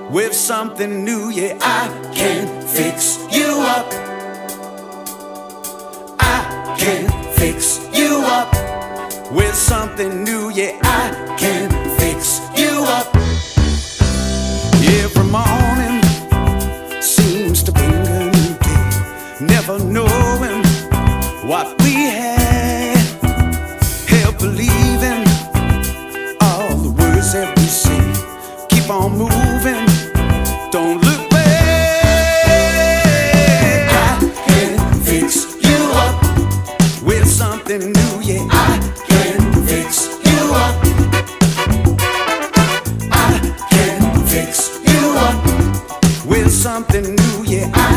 with something new. Yeah, I can fix you up. I can fix you up with something new. Yeah, I can fix you up. Every morning seems to bring a new day, never knowing what we had. Help believing all the words that we say. Keep on moving, don't look back. I can fix you up with something new. Yeah, I can fix you up. I can fix you up with something new. Yeah, I